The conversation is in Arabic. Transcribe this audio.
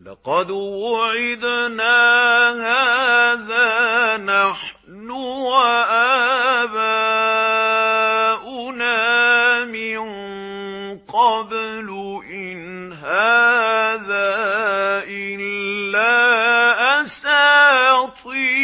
لَقَدْ وُعِدْنَا هَٰذَا نَحْنُ وَآبَاؤُنَا مِن قَبْلُ إِنْ هَٰذَا إِلَّا أَسَاطِيرُ